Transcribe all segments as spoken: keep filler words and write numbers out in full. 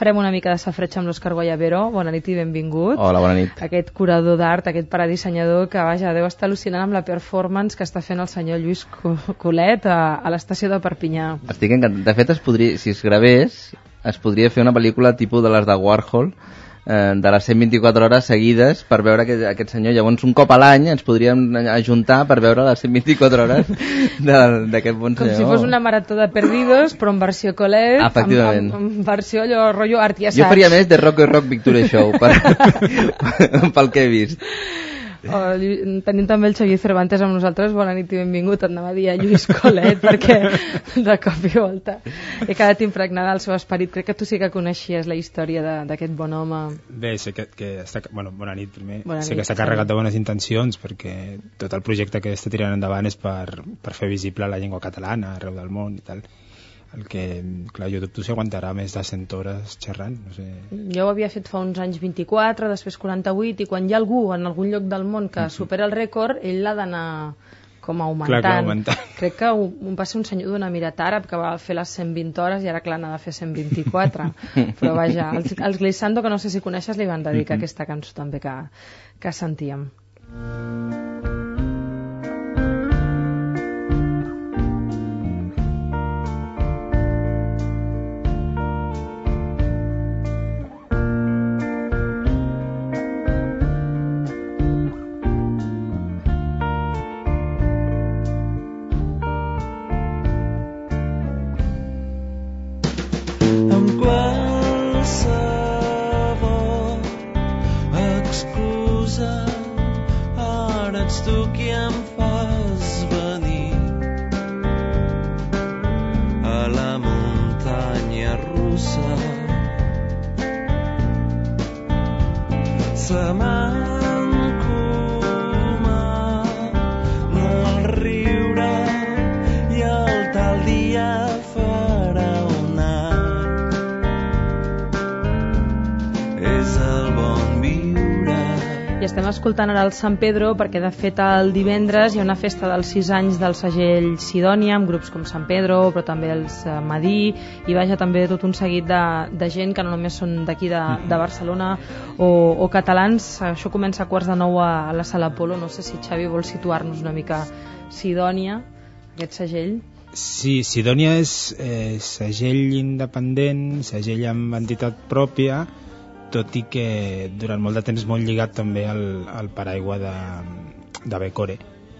farem una mica de safreig amb l'Òscar Guayabero. Bona nit i benvingut. Hola, bona nit. Aquest curador d'art, aquest paradissenyador que, vaja, deu estar al·lucinant amb la performance que està fent el senyor Lluís Colet a, a l'estació de Perpinyà. Estic encantat. De fet, es podria, si es gravés, es podria fer una pel·lícula tipus de les de Warhol, eh, de les cent vint-i-quatre hores seguides, per veure aquest, aquest senyor. Llavors, un cop a l'any ens podríem ajuntar per veure les cent vint-i-quatre hores d'aquest bon senyor. Com si fos una marató de Perdidos, però en versió Colet, efectivament, amb, amb versió allò, rotllo art i assaig. Jo faria més de Rock and Rock Victory Show, per, pel que he vist. Oh, tenim també el Xavier Cervantes amb nosaltres. Bona nit i benvingut. Et anava a dir a Lluís Colet perquè de cop i volta he quedat impregnada del seu esperit. Crec que tu sí que coneixies la història d'aquest bon home. Bé, sé que, que està, bueno, bona nit primer. Bona sé nit, que està carregat de bones intencions, perquè tot el projecte que està tirant endavant és per, per fer visible la llengua catalana arreu del món i tal. El que, clar, jo dubto si aguantarà més de cent hores xerrant, no sé. Jo ho havia fet fa uns anys vint-i-quatre, després quaranta-vuit, i quan hi ha algú en algun lloc del món que supera el rècord, ell l'ha d'anar com augmentant. Clar, clar, augmentant. Crec que un, va ser un senyor d'un emirat àrab que va fer les cent vint hores i ara, clar, n'ha de fer cent vint-i-quatre. Però vaja, els, els Glissando, que no sé si coneixes, li van dedicar mm-hmm. aquesta cançó també que, que sentíem. Escoltant ara el Sant Pedro, perquè de fet el divendres hi ha una festa dels sis anys del segell Sidònia, amb grups com Sant Pedro, però també els uh, Madí, i vaja també tot un seguit de, de gent que no només són d'aquí de, de Barcelona o, o catalans. Això comença a quarts de nou a, a la Sala Apolo. No sé si Xavi vol situar-nos una mica Sidònia, aquest segell. Sí, Sidònia és eh, segell independent, segell amb entitat pròpia, tot i que durant molt de temps molt lligat també al, al paraigua de, de Becore.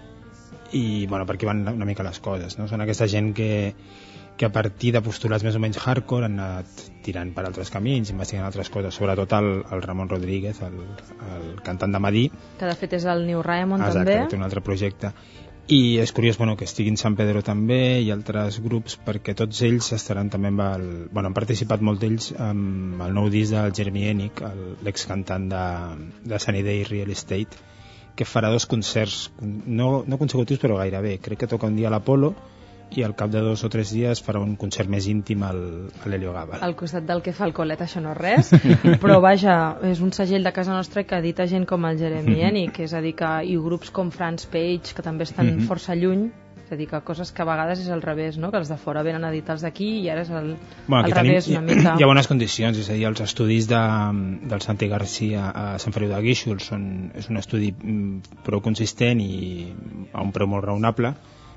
I bueno, per aquí van una mica les coses, no? Són aquesta gent que, que a partir de postulats més o menys hardcore han anat tirant per altres camins, investigant altres coses, sobretot el, el Ramon Rodríguez, el, el cantant de Madí, que de fet és el New Raymond. Exacte, també. Exacte, un altre projecte. I és curiós, bueno, que estiguin Sant Pedro també i altres grups, perquè tots ells estaran també amb el... Bueno, han participat molt d'ells amb el nou disc del Jeremy Enigk, l'excantant de, de Sunny Day Real Estate, que farà dos concerts, no, no consecutius però gairebé. Crec que toca un dia a l'Apolo i al cap de dos o tres dies farà un concert més íntim al, a l'Helio Gabal. Al costat del que fa el Colet, això no és res, però vaja, és un segell de casa nostra que edita gent com el Jeremy Enigk, és a dir, que i grups com Franz Page, que també estan mm-hmm. força lluny, és a dir, que coses que a vegades és al revés, no? Que els de fora venen a editar els d'aquí i ara és el, bueno, al revés tenim, una mica. Hi ha bones condicions, és a dir, els estudis de, del Santi Garcia a Sant Feliu de Guíxols són, és un estudi prou consistent i a un preu molt raonable,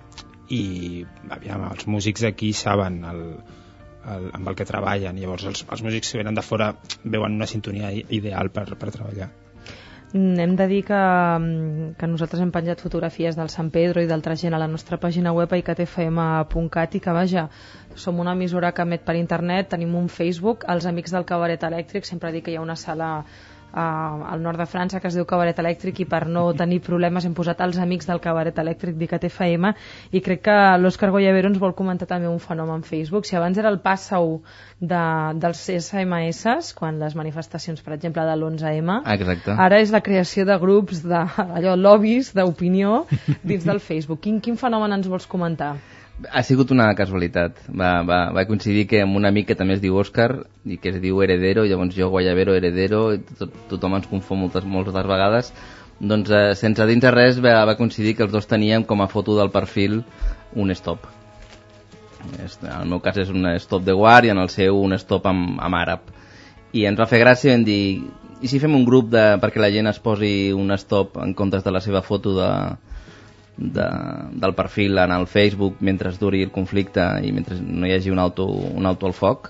i aviam, els músics d'aquí saben el, el, amb el que treballen, llavors els, els músics que venen de fora veuen una sintonia ideal per, per treballar. Hem de dir que, que nosaltres hem penjat fotografies del Sant Pedro i d'altra gent a la nostra pàgina web a i c t f m punt cat i que vaja, som una emissora que emet per internet, tenim un Facebook, els amics del Cabaret Elèctric, sempre dic que hi ha una sala Uh, al nord de França que es diu Cabaret Elèctric i per no tenir problemes hem posat els amics del Cabaret Elèctric d'I C T F M i crec que l'Òscar Guayabero ens vol comentar també un fenomen Facebook. Si abans era el passa-u de, dels S M S quan les manifestacions, per exemple, de l'onze eme, exacte, ara és la creació de grups de allò, lobbies d'opinió dins del Facebook. Quin, quin fenomen ens vols comentar? Ha sigut una casualitat. Va, va, va coincidir que amb un amic que també es diu Òscar i que es diu Heredero, llavors jo Guayabero, Heredero, tot, tothom ens confon moltes, moltes vegades. Doncs eh, sense dir res va, va coincidir que els dos teníem com a foto del perfil un stop. En el meu cas és un stop de War i en el seu un stop amb, amb àrab. i ens va fer gràcia i vam dir, i si fem un grup de, perquè la gent es posi un stop en comptes de la seva foto de, de, del perfil en el Facebook mentre es duri el conflicte i mentre no hi hagi un alto, un alto al foc.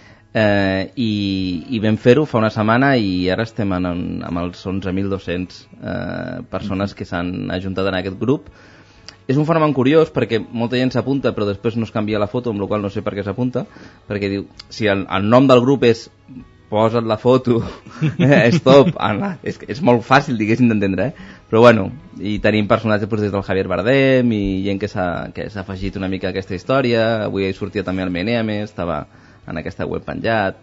Eh, i, i vam fer-ho fa una setmana i ara estem en, en, amb els onze mil dos-cents eh, persones que s'han ajuntat en aquest grup. És un fenomen curiós perquè molta gent s'apunta però després no es canvia la foto, amb la qual no sé per què s'apunta, perquè diu, si el, el nom del grup és posa't la foto, eh, stop, ah, és, és molt fàcil, diguéssim, d'entendre, eh? Però bueno, i tenim personatges doncs, des del Javier Bardem i gent que s'ha que s'ha afegit una mica a aquesta història. Avui hi sortia també el Meneame, estava en aquesta web penjat.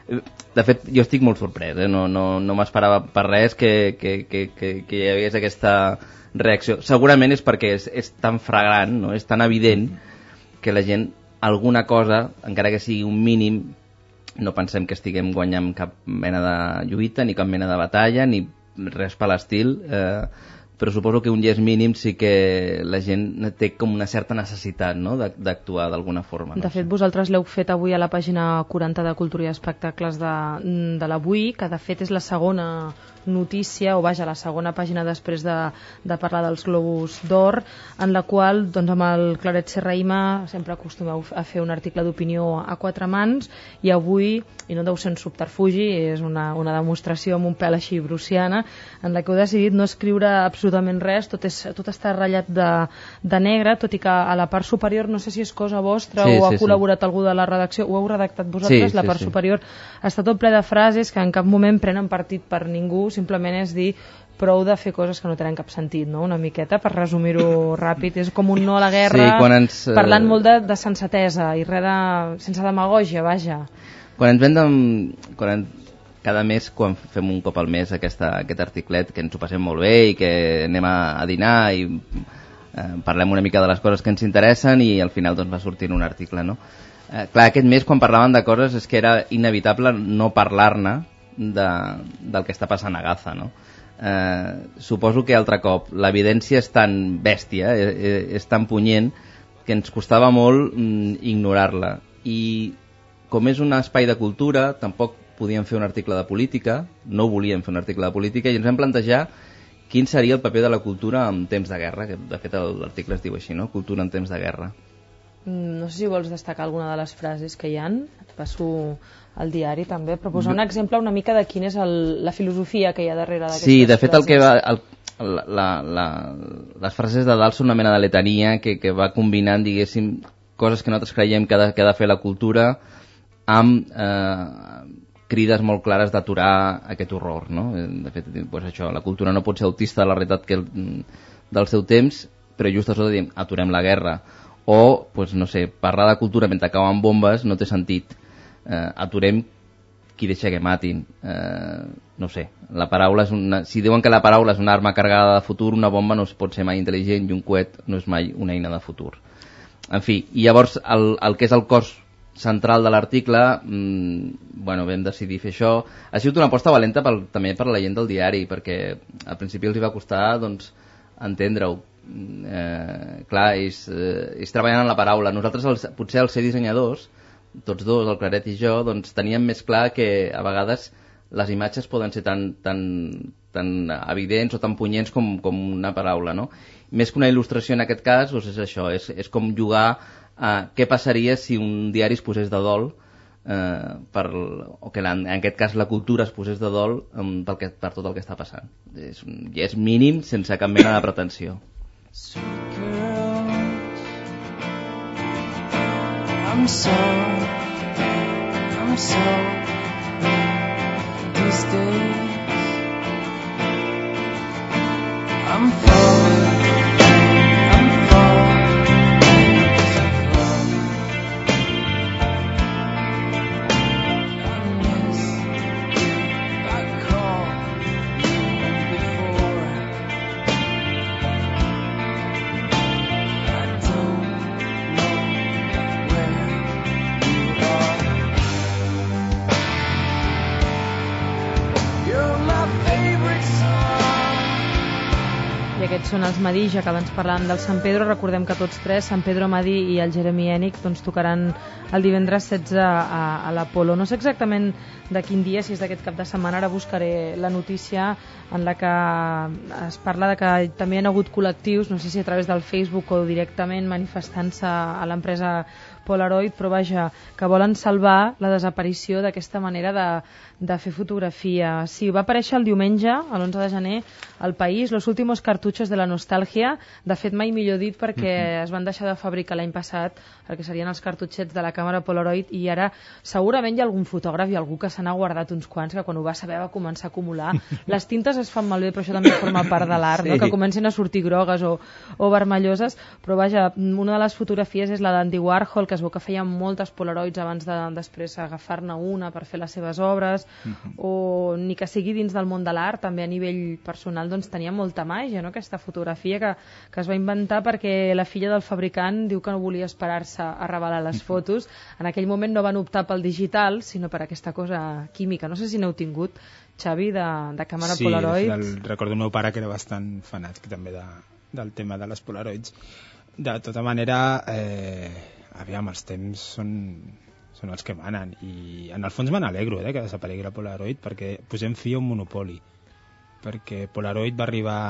De fet, jo estic molt sorprès, eh? no, no, no m'esperava per res que, que, que, que, que hi hagués aquesta reacció. Segurament és perquè és, és tan fragrant, no? És tan evident que la gent, alguna cosa, encara que sigui un mínim, no pensem que estiguem guanyant cap mena de lluita, ni cap mena de batalla, ni res per l'estil, eh, però suposo que un gest mínim sí que la gent té com una certa necessitat, no?, d'actuar d'alguna forma. No? De fet, vosaltres l'heu fet avui a la pàgina quaranta de Cultura i Espectacles de, de l'Avui, que de fet és la segona notícia, o vaja, la segona pàgina després de, de parlar dels Globus d'Or, en la qual, doncs, amb el Claret Serrahima sempre acostumeu a fer un article d'opinió a quatre mans, i avui, i no deu ser un subterfugi, és una, una demostració amb un pèl així bruciana, en la que heu decidit no escriure absolutament res, tot, és, tot està ratllat de, de negre, tot i que a la part superior, no sé si és cosa vostra sí, o ha sí, col·laborat sí. algú de la redacció, ho heu redactat vosaltres, sí, la part sí, superior sí. està tot ple de frases que en cap moment prenen partit per ningú, simplement és dir prou de fer coses que no tenen cap sentit, no? Una miqueta, per resumir-ho ràpid, és com un no a la guerra, sí, quan ens, parlant molt de, de sensatesa i res de, sense demagògia, vaja. Quan ens vendem, quan en, cada mes, quan fem un cop al mes aquesta, aquest articlet, que ens ho passem molt bé i que anem a, a dinar i eh, parlem una mica de les coses que ens interessen i al final doncs, va sortint un article, no? Eh, clar, aquest mes quan parlàvem de coses és que era inevitable no parlar-ne de, del que està passant a Gaza, no? Eh, suposo que altre cop l'evidència és tan bèstia, és, és tan punyent que ens costava molt mm, ignorar-la, i com és un espai de cultura tampoc podíem fer un article de política, no volíem fer un article de política, i ens vam plantejar quin seria el paper de la cultura en temps de guerra, que de fet l'article es diu així, no? Cultura en temps de guerra. No sé si vols destacar alguna de les frases que hi ha, et passo al diari també, però posar un exemple una mica de quina és el, la filosofia que hi ha darrere d'aquestes frases. Sí, de fet el que va, el, la, la, les frases de dalt són una mena de letania que, que va combinant, diguéssim, coses que nosaltres creiem que ha de, que ha de fer la cultura amb eh, crides molt clares d'aturar aquest horror, no? De fet, pues això, la cultura no pot ser autista de la realitat que el, del seu temps, però just això diem, aturem la guerra. O, pues, no sé, parlar de cultura mentre cauen bombes no té sentit. Eh, aturem qui deixa que matin. Eh, no sé, la paraula és una... si diuen que la paraula és una arma carregada de futur, una bomba no es pot ser mai intel·ligent i un coet no és mai una eina de futur. En fi, i llavors el, el que és el cos central de l'article, mmm, bueno, vam decidir fer això. Ha sigut una aposta valenta pel, també per la gent del diari, perquè al principi els hi va costar, doncs, entendre-ho. Eh, clar, és, eh, és treballant en la paraula. Nosaltres, els, potser al ser dissenyadors, tots dos, el Claret i jo, doncs teníem més clar que a vegades les imatges poden ser tan, tan, tan evidents o tan punyents com, com una paraula, no? Més que una il·lustració en aquest cas, doncs és això, és, és com jugar a què passaria si un diari es posés de dol, eh, per, o que en, en aquest cas la cultura es posés de dol um, pel que, per tot el que està passant. És, és mínim sense cap mena de pretensió. Sweet girls, I'm so, I'm so, these days, I'm falling, I'm falling, unless I called you before. I aquests són els Madí, ja que abans parlàvem del San Pedro. Recordem que tots tres, San Pedro, Madí i el Jeremy Enigk, doncs tocaran el divendres setze a, a l'Apolo. No sé exactament de quin dia, si és d'aquest cap de setmana, ara buscaré la notícia en la que es parla de que també hi ha hagut col·lectius, no sé si a través del Facebook o directament manifestant-se a l'empresa Polaroid, però vaja, que volen salvar la desaparició d'aquesta manera de, de fer fotografia. Sí, va aparèixer el diumenge, a l'onze de gener, al País, los últimos cartuchos de la nostàlgia. De fet, mai millor dit, perquè mm-hmm. es van deixar de fabricar l'any passat el que serien els cartutxets de la càmera Polaroid, i ara segurament hi ha algun fotògraf i algú que se n'ha guardat uns quants, que quan ho va saber va començar a acumular. Les tintes es fan malbé, però això també forma part de l'art, sí. no? Que comencin a sortir grogues o, o vermelloses, però vaja, una de les fotografies és la d'Andy Warhol, que es veu que feia moltes Polaroids abans de després agafar-ne una per fer les seves obres, mm-hmm. o ni que sigui dins del món de l'art, també a nivell personal, doncs tenia molta màgia, no? Aquesta fotografia que, que es va inventar perquè la filla del fabricant diu que no volia esperar-se a revelar les fotos. En aquell moment no van optar pel digital, sinó per aquesta cosa química. No sé si n'heu tingut, Xavi, de, de càmera sí, Polaroid. Sí, recordo el meu pare que era bastant fanàtic també de, del tema de les Polaroids. De tota manera, eh, aviam, els temps són, són els que manen, i en el fons me n'alegro eh, que desaparegui la Polaroid, perquè posem fi a un monopoli, perquè Polaroid va arribar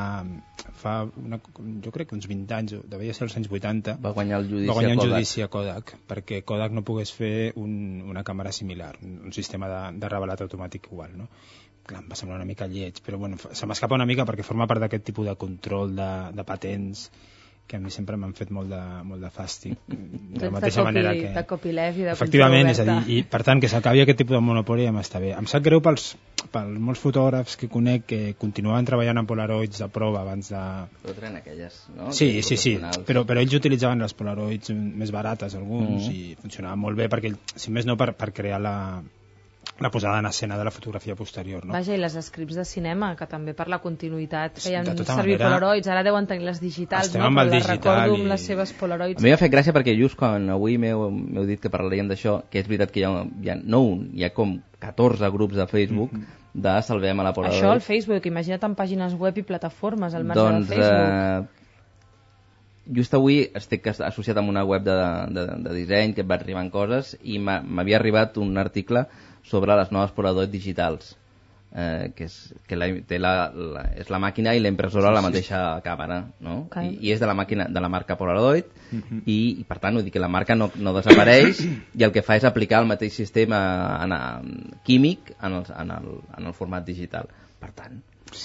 fa una, jo crec que uns vint anys, devia ser els anys vuitanta, va guanyar el judici, va guanyar a, un Kodak. judici a Kodak, perquè Kodak no pogués fer un, una càmera similar, un, un sistema de, de revelat automàtic igual, no? Clar, em va semblar una mica lleig, però bueno, se m'escapa una mica perquè forma part d'aquest tipus de control de, de patents que a mi sempre m'han fet molt de, molt de fàstic, de la mateixa de copi, manera que... de copyleft i de efectivament, és a dir, i per tant que s'acabi aquest tipus de monopoli ja m'està bé. Em sap greu pels, pels molts fotògrafs que conec que continuaven treballant amb Polaroids de prova abans de... Però tenen aquelles, no? Sí, sí, sí, però, però ells utilitzaven les Polaroids més barates alguns, mm-hmm. i funcionaven molt bé perquè, si més no, per, per crear la... la posada en escena de la fotografia posterior, no? Vaja, i les scripts de cinema, que també per la continuïtat feien de tota servir manera, Polaroids, ara deuen tenir les digitals, estem no? amb el Però les digital recordo i... amb les seves Polaroids. A mi m'ha fet gràcia perquè just quan avui m'heu dit que parlaríem d'això, que és veritat que hi ha, hi ha no un, hi ha com catorze grups de Facebook mm-hmm. de Salvem a la Polaroid. Això al Facebook, imagina't en pàgines web i plataformes al marge doncs, de Facebook. Eh, just avui estic associat amb una web de, de, de disseny que et va arribant coses i m'havia arribat un article sobre les noves Polaroid digitals, eh, que, és, que la, té la, la, és la màquina i la impressora sí, la mateixa sí. càmera, no? Okay. I, I és de la màquina de la marca Polaroid mm-hmm. i, i per tant vull dir que la marca no, no desapareix i el que fa és aplicar el mateix sistema en, en, químic en el, en, el, en el format digital. Per tant,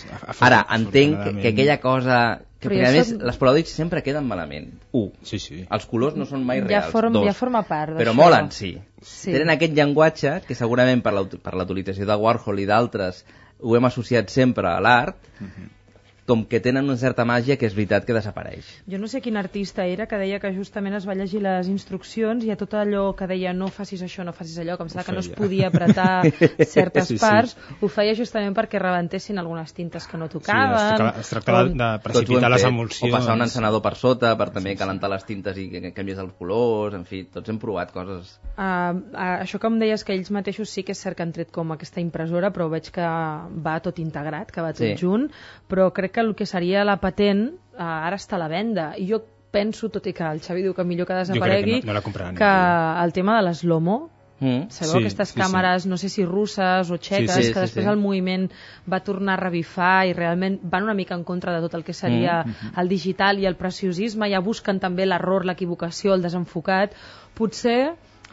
ara entenc que, que aquella cosa que a més som... les Polaroids sempre queden malament. Un, sí, sí. els colors no són mai ja reals. Form, Dos, ja forma part però d'això. molen, sí. sí. Tenen aquest llenguatge que segurament per la, per la utilització de Warhol i d'altres ho hem associat sempre a l'art, mm-hmm. com que tenen una certa màgia que és veritat que desapareix. Jo no sé quin artista era que deia que justament es va llegir les instruccions i a tot allò que deia no facis això, no facis allò, com sembla que no es podia apretar certes sí, sí. parts, ho feia justament perquè rebentessin algunes tintes que no tocaven. Sí, es, es tractava com... de precipitar les emulsions. O passar un encenedor per sota per també sí, calentar les tintes i que, que canvies els colors, en fi, tots hem provat coses. Uh, uh, això que em deies que ells mateixos sí que és cert que han tret com aquesta impressora, però veig que va tot integrat, que va tot sí. junt, però crec que el que seria la patent eh, ara està a la venda i jo penso, tot i que el Xavi diu que millor que desaparegui, que, no, no que el tema de l'eslomo, mm. sabeu sí, aquestes sí, càmeres, sí. no sé si russes o txeques, sí, sí, que després sí, sí. el moviment va tornar a revifar i realment van una mica en contra de tot el que seria mm. el digital i el preciosisme, ja busquen també l'error, l'equivocació, el desenfocat. Potser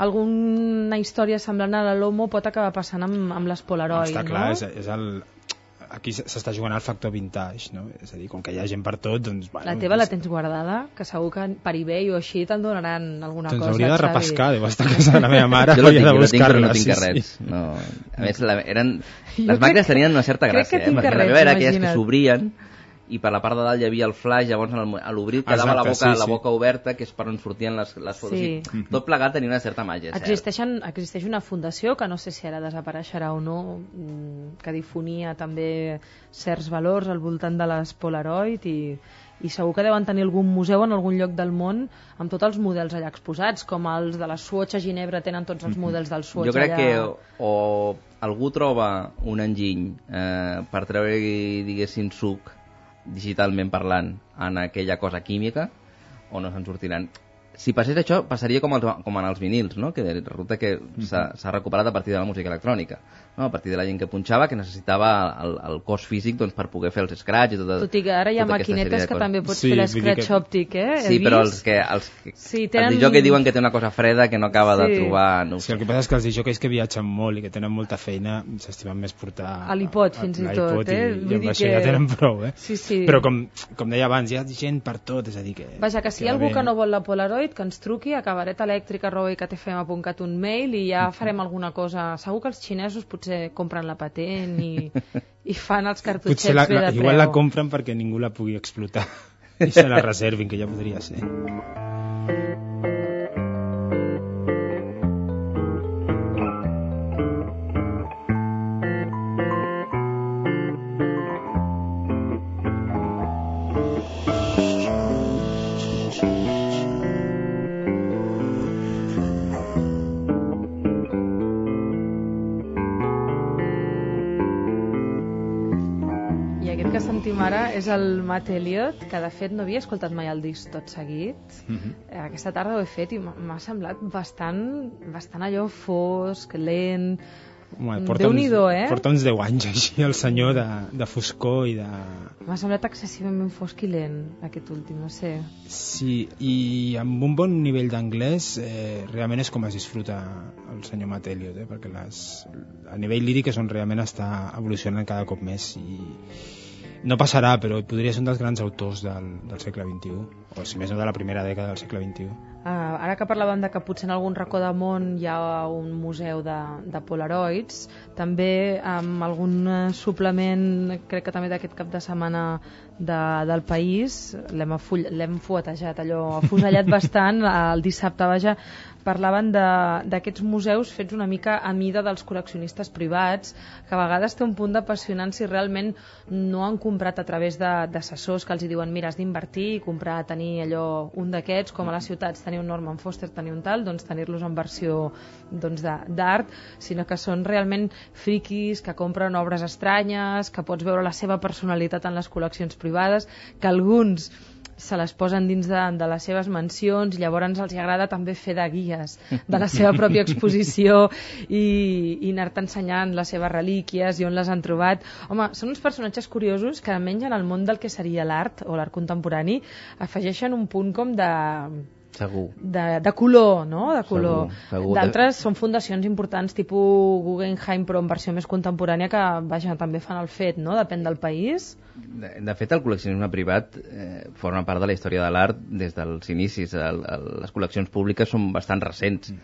alguna història semblant a la Lomo pot acabar passant amb, amb les Polaroid, està no? clar, és, és el... aquí s'està jugant al factor vintage, no? És a dir, com que hi ha gent per tot, doncs... Bueno, la teva la tens guardada? Que segur que per eBay o així te'n donaran alguna doncs cosa, hauria de Xavi. repescar, deu estar a casa de la meva mare. Jo la tinc, de jo la tinc, però no sí, tinc res. sí. No. A més, la, eren... les màquines tenien una certa gràcia, eh? Perquè la meva era aquelles que s'obrien i per la part de dalt hi havia el flash, llavors el, a l'obrir quedava la boca, sí, sí. la boca oberta, que és per on sortien les, les fotos. Sí. I tot plegat tenia una certa màgia. Existeixen, existeix una fundació, que no sé si ara desapareixerà o no, que difonia també certs valors al voltant de les Polaroid i, i segur que deuen tenir algun museu en algun lloc del món amb tots els models allà exposats, com els de la Swatch a Ginebra tenen tots els models del Swatch allà. Jo crec allà... que o algú troba un enginy eh, per treure-hi, diguéssim, suc digitalment parlant, en aquella cosa química, o no se'n sortiran. Si passés això, passaria com, el, com en els vinils, no? Que resulta que s'ha recuperat a partir de la música electrònica, no? A partir de la gent que punxava, que necessitava el, el cos físic doncs, per poder fer els scratch i tota, tot i que ara hi ha tota maquinetes que també pots sí, fer l'escratch que... òptic, eh? Sí, però els que els, sí, tenen... els disjòqueis diuen que té una cosa freda que no acaba sí. de trobar... No sí, el que passa és que els disjòqueis que viatgen molt i que tenen molta feina s'estimen més portar... A l'iPod, fins i tot, eh? I, i amb això que... ja tenen prou, eh? Sí, sí. Però com, com deia abans, hi ha gent per tot, és a dir que... Vaja, que si hi ha algú bé... que no vol la Polaroid, que ens truqui a cabaretelèctric arroba i c t f m punt cat un mail i ja farem alguna cosa. Segur que els xinesos potser compren la patent i, i fan els cartutxets la, bé de preu. Igual la compren perquè ningú la pugui explotar i se la reservin, que ja podria ser. Ara és el Matt Elliott, que de fet no havia escoltat mai el disc tot seguit. Mm-hmm. Aquesta tarda ho he fet i m'ha semblat bastant, bastant allò fosc, lent. Déu-n'hi-do, eh? Porta uns deu anys així el senyor de, de foscor i de... M'ha semblat excessivament fosc i lent aquest últim, no sé. Sí, i amb un bon nivell d'anglès eh, realment és com es disfruta el senyor Matt Elliott, eh? Perquè les, a nivell líric és on realment està evolucionant cada cop més i no passarà, però podria ser un dels grans autors del, del segle vint-i-u, o si més no de la primera dècada del segle vint-i-u. Uh, ara que parlàvem de que potser en algun racó del món hi ha un museu de, de Polaroids, també amb algun suplement, crec que també d'aquest cap de setmana de, del País, l'hem fuetejat, allò afusellat bastant, el dissabte, vaja, parlaven d'aquests museus fets una mica a mida dels col·leccionistes privats, que a vegades té un punt d'apassionant si realment no han comprat a través d'assessors que els diuen mira, has d'invertir i comprar, tenir allò, un d'aquests, com a les ciutats tenir un Norman Foster, tenir un tal, doncs tenir-los en versió doncs, d'art, sinó que són realment friquis, que compren obres estranyes, que pots veure la seva personalitat en les col·leccions privades, que alguns se les posen dins de, de les seves mansions i llavors els agrada també fer de guies de la seva pròpia exposició i, i anar-te ensenyant les seves relíquies i on les han trobat. Home, són uns personatges curiosos que almenys en el món del que seria l'art o l'art contemporani afegeixen un punt com de... Segur. De, de color, no? De color. Segur, segur. D'altres són fundacions importants tipus Guggenheim, però en versió més contemporània, que vaja, també fan el fet, no? Depèn del país. De, de fet, el col·leccionisme privat eh, forma part de la història de l'art des dels inicis. El, el, les col·leccions públiques són bastant recents.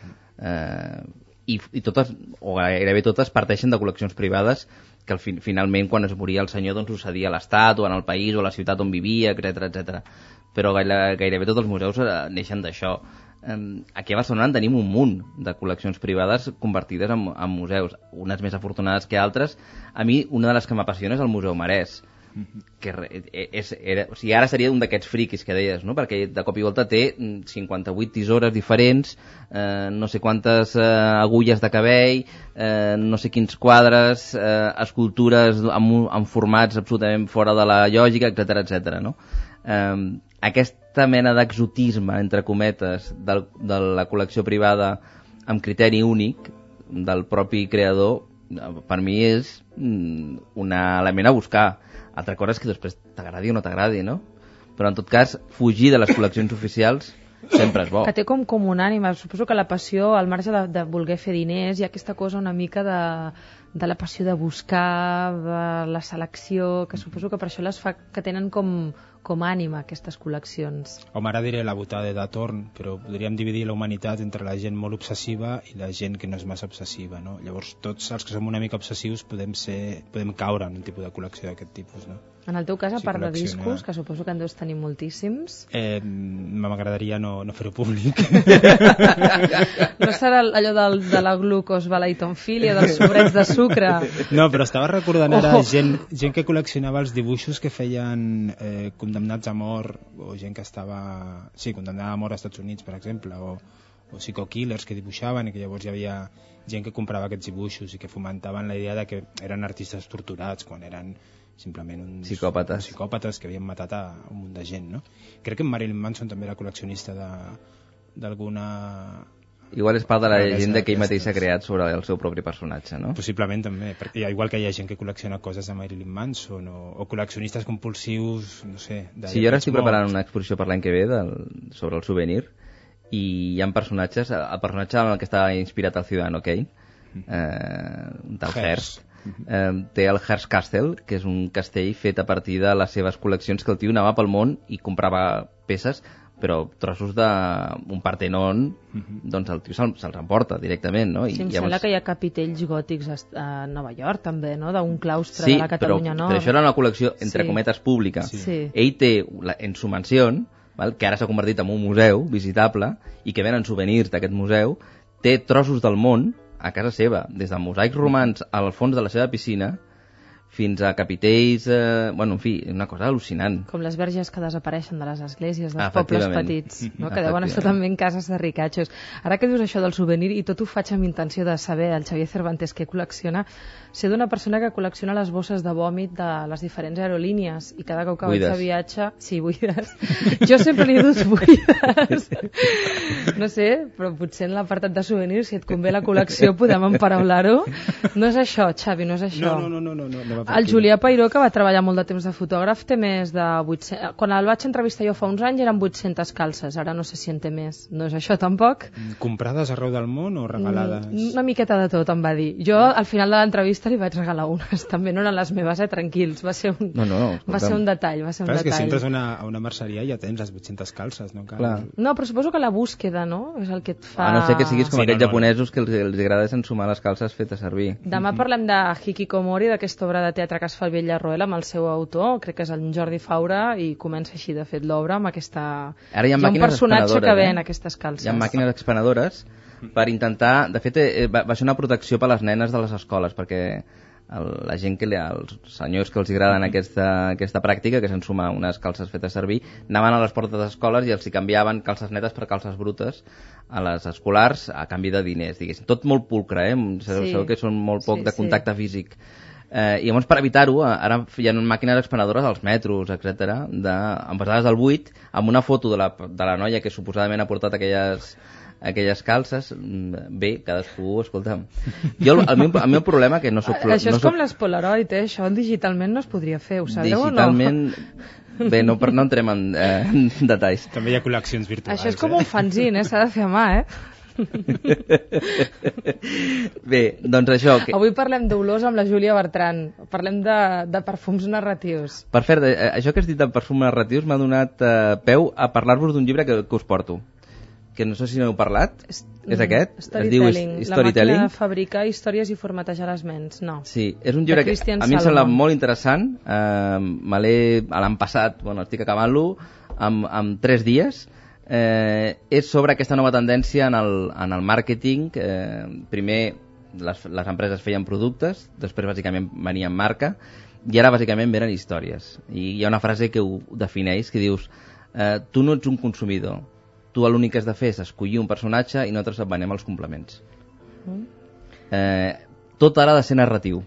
Eh, i, i totes, o gairebé totes, parteixen de col·leccions privades que al fin, finalment, quan es moria el senyor, doncs ho cedia a l'estat o en el país o a la ciutat on vivia, etcètera, etcètera. Però gaire, gairebé tots els museus eh, neixen d'això. Eh, aquí a Barcelona en tenim un munt de col·leccions privades convertides en, en museus, unes més afortunades que altres. A mi, una de les que m'apassiona és el Museu Marès, que és, era, o sigui, ara seria un d'aquests friquis que deies, no? Perquè de cop i volta té cinquanta-vuit tisores diferents, eh, no sé quantes eh, agulles de cabell, eh, no sé quins quadres, eh, escultures amb, amb formats absolutament fora de la lògica, etcètera, etcètera, no? Eh, aquesta mena d'exotisme, entre cometes, del, de la col·lecció privada amb criteri únic del propi creador, per mi és un element a buscar. Altra cosa és que després t'agradi o no t'agradi, no? Però en tot cas, fugir de les col·leccions oficials sempre és bo. Que té com, com un ànima. Suposo que la passió, al marge de, de voler fer diners, hi ha aquesta cosa una mica de, de la passió de buscar, de la selecció, que suposo que per això les fa que tenen com, com ànima aquestes col·leccions. Home, ara diré la botada de torn, però podríem dividir la humanitat entre la gent molt obsessiva i la gent que no és massa obsessiva, no? Llavors tots els que som una mica obsessius podem, ser, podem caure en un tipus de col·lecció d'aquest tipus, no? En el teu cas, a part de discos, que suposo que en deus tenir moltíssims... Eh, m'agradaria no, no fer-ho públic. No serà allò del, de la glucosbalaitofilia, dels sobrets de sucre? No, però estava recordant ara oh. gent, gent que col·leccionava els dibuixos que feien eh, condemnats a mort, o gent que estava... Sí, condemnada a mort als Estats Units, per exemple, o, o psico-killers que dibuixaven, i que llavors hi havia gent que comprava aquests dibuixos i que fomentaven la idea de que eren artistes torturats quan eren simplement uns psicòpates. uns psicòpates que havien matat a un munt de gent, no? Crec que en Marilyn Manson també era col·leccionista de d'alguna... Igual és part de la Realesa llegenda que ell mateix d'aquestes. s'ha creat sobre el seu propi personatge, no? Possiblement també, perquè igual que hi ha gent que col·lecciona coses de Marilyn Manson o, o col·leccionistes compulsius, no sé... De Sí, jo ara estic morts. preparant una exposició per l'any que ve del, sobre el souvenir i hi ha personatges, el personatge en el que està inspirat el Ciudadano Kane, eh, un tal Hearst, eh, té el Hearst Castle, que és un castell fet a partir de les seves col·leccions, que el tio anava pel món i comprava peces, però trossos d'un Partenon, doncs el tio se'ls se emporta directament, no? I Sí, em llavors... sembla que hi ha capitells gòtics a Nova York, també, no? D'un claustre Sí, de la Catalunya però, Nova. però això era una col·lecció, entre Sí. cometes, pública. Sí. Sí. Ell té, la, en su mansió, val, que ara s'ha convertit en un museu visitable, i que venen souvenirs d'aquest museu, té trossos del món a casa seva, des de mosaics romans al fons de la seva piscina, fins a capitells, eh, bueno, en fi, una cosa al·lucinant. Com les verges que desapareixen de les esglésies dels Efectivament. pobles petits, no? Que deuen estar Efectivament. també en cases de ricatxos. Ara que dius això del souvenir, i tot ho faig amb intenció de saber el Xavier Cervantes què col·lecciona, sé d'una persona que col·lecciona les bosses de vòmit de les diferents aerolínies, i cada cop que vaig Buides. a viatge... Sí, buides. Jo sempre n'he dut buides. No sé, però potser en l'apartat de souvenirs, si et convé la col·lecció, podem emparaular-ho. No és això, Xavi, no és això. No, no, no, no, no, no va per El aquí. Julià Peiró, que va treballar molt de temps de fotògraf, té més de vuit-cents... Quan el vaig entrevistar jo fa uns anys eren vuit-centes calces, ara no sé si en té més. No és això tampoc? Comprades arreu del món o regalades? Mm, Una miqueta de tot, em va dir. Jo, al final de l'entrevista, li vaig regalar unes. També no eren les meves, eh? Tranquils. Va ser un, No, no, va ser un detall, va ser un Clar, és que si detall. entres a una, a una merceria ja tens les vuit-centes calces, no cal... Clar. No, però suposo que la búsqueda, no? És el que et fa... A no ser que siguis com Sí, aquells no, no. japonesos que els, els agrada ensumar les calces fetes servir. Demà parlem de Hikikomori, d'aquesta obra de teatre que es fa el Vell Arruel amb el seu autor, crec que és el Jordi Faura, i comença així, de fet, l'obra amb aquesta... Ara hi ha un màquines personatge que expenedores, ven eh? aquestes calces. Hi ha màquines expenedores per intentar... De fet, eh, va, va ser una protecció per a les nenes de les escoles, perquè el, la gent que li, els senyors que els agraden aquesta, aquesta pràctica, que s'ensuma unes calces fetes servir, anaven a les portes de les escoles i els hi canviaven calces netes per calces brutes a les escolars a canvi de diners, diguéssim. Tot molt pulcre, eh? Sabeu, Sí. sabeu que són molt poc Sí, de sí. contacte físic. Eh, I llavors, per evitar-ho, ara hi ha màquines expenedores als metros, etcètera, de, envasades al buit, amb una foto de la, de la noia que suposadament ha portat aquelles, aquelles calces. Bé, cadascú, escolta'm. Jo, el, el, meu, el meu problema, que no soc... Això no és com soc, les Polaroid, eh? Això digitalment no es podria fer, ho sabeu digitalment... o no? Bé, no, per, no entrem en, eh, en detalls. També hi ha col·leccions virtuals. Això és com eh? un fanzine, eh? S'ha de fer a mà, eh? Bé, doncs això... Que... Avui parlem d'olors amb la Júlia Bertran. Parlem de, de perfums narratius. Per fer, eh, això que has dit de perfums narratius m'ha donat eh, peu a parlar-vos d'un llibre que, que us porto. Que no sé si n'heu parlat. És, és aquest? Es diu Storytelling. His- La Storytelling. màquina de fabricar històries i formatejar les ments. No. Sí, és un llibre De que Christian a mi em sembla Salomon. molt interessant. Eh, me l'he, a l'any passat, bueno, estic acabant-lo, amb, amb tres dies. Eh, és sobre aquesta nova tendència en el, en el màrqueting. Eh, primer les, les empreses feien productes, després bàsicament venien marca, i ara bàsicament venen històries. I hi ha una frase que ho defineix, que dius, eh, tu no ets un consumidor, tu l'únic que has de fer és escollir un personatge i nosaltres et venem els complements. Eh, tot ara ha de ser narratiu.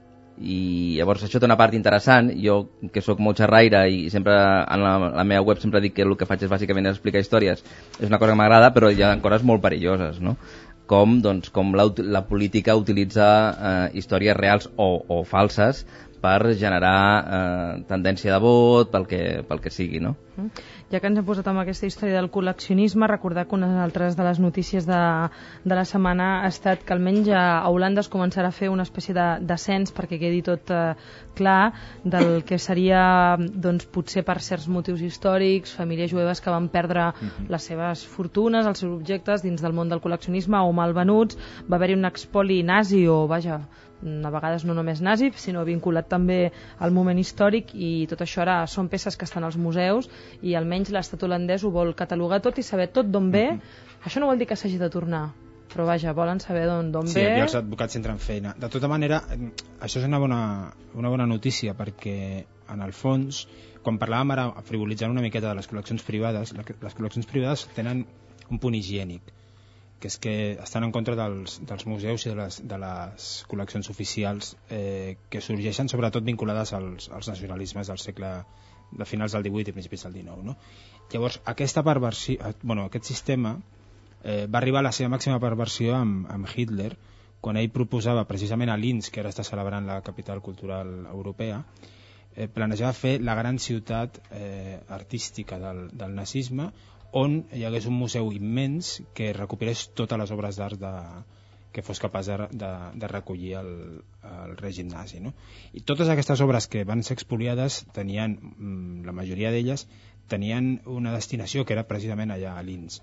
I llavors això té una part interessant. Jo, que sóc molt xerraire i sempre en la, la meva web sempre dic que el que faig és bàsicament explicar històries, és una cosa que m'agrada, però hi ha coses molt perilloses, no? Com, doncs, com la, la política utilitza eh, històries reals o, o falses per generar eh, tendència de vot, pel que, pel que sigui, no? Ja que ens hem posat amb aquesta història del col·leccionisme, recordar que una altra de les notícies de, de la setmana ha estat que almenys a Holanda es començarà a fer una espècie de, de cens perquè quedi tot eh, clar del que seria, doncs, potser per certs motius històrics, famílies jueves que van perdre uh-huh. les seves fortunes, els seus objectes dins del món del col·leccionisme o malvenuts. Va haver-hi un expoli nazi o, vaja, a vegades no només nazi, sinó vinculat també al moment històric, i tot això ara són peces que estan als museus i almenys l'estat holandès ho vol catalogar tot i saber tot d'on ve. Mm-hmm. Això no vol dir que s'hagi de tornar, però vaja, volen saber d'on Sí, ve. aquí els advocats entren feina. De tota manera, això és una bona, una bona notícia, perquè en el fons, quan parlàvem ara, frivolitzant una miqueta de les col·leccions privades, les col·leccions privades tenen un punt higiènic. que és que estan en contra dels, dels museus i de les, de les col·leccions oficials eh, que sorgeixen sobretot vinculades als, als nacionalismes del segle de finals del divuit i principis del dinou, no? Llavors, aquesta perversió, bueno, aquest sistema eh, va arribar a la seva màxima perversió amb, amb Hitler, quan ell proposava precisament a Linz, que ara està celebrant la capital cultural europea, eh, planejava fer la gran ciutat eh, artística del, del nazisme, on hi hagués un museu immens que recuperés totes les obres d'art de, que fos capaç de, de, de recollir el, el règim nazi, no? I totes aquestes obres que van ser expoliades tenien, la majoria d'elles tenien una destinació que era precisament allà a Linz.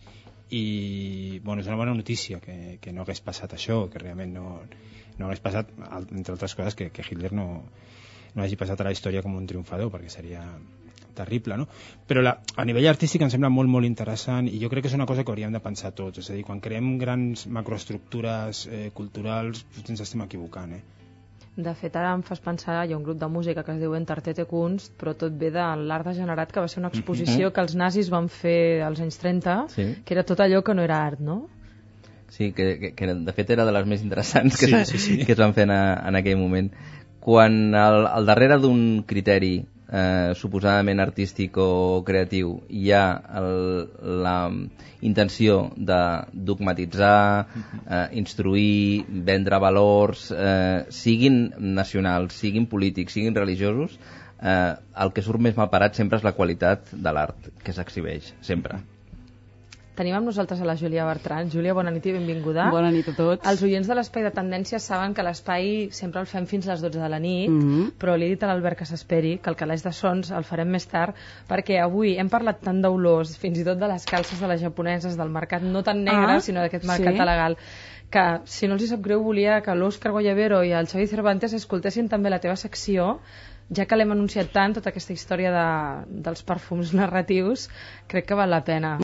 I bueno, és una bona notícia que, que no hagués passat això, que realment no, no hagués passat, entre altres coses, que, que Hitler no, no hagi passat a la història com un triomfador, perquè seria terrible, no? Però la, a nivell artístic em sembla molt, molt interessant, i jo crec que és una cosa que hauríem de pensar tots. És a dir, quan creem grans macroestructures eh, culturals, ens estem equivocant, eh? De fet, ara em fas pensar, hi ha un grup de música que es diu Entartete Kunst, però tot ve de l'art degenerat, que va ser una exposició mm-hmm. que els nazis van fer als anys trenta, sí. que era tot allò que no era art, no? Sí, que, que, que de fet era de les més interessants que, sí, sí, sí. que es van fer en, en aquell moment. Quan al, al darrere d'un criteri eh, suposadament artístic o creatiu hi ha el, la intenció de dogmatitzar, eh, instruir, vendre valors, eh, siguin nacionals, siguin polítics, siguin religiosos, eh, el que surt més malparat sempre és la qualitat de l'art que s'exhibeix, sempre. Tenim amb nosaltres a la Júlia Bertran. Júlia, bona nit i benvinguda. Bona nit a tots. Els oients de l'Espai de Tendències saben que l'espai sempre el fem fins les dotze de la nit, mm-hmm. però li he dit a l'Albert que s'esperi, que el calaix de sons el farem més tard, perquè avui hem parlat tant d'olors, fins i tot de les calces de les japoneses, del mercat no tan negre, ah, sinó d'aquest mercat sí? legal, que, si no els hi sap greu, volia que l'Òscar Guayabero i el Xavi Cervantes escoltessin també la teva secció, ja que l'hem anunciat tant, tota aquesta història de, dels perfums narratius, crec que val la pena.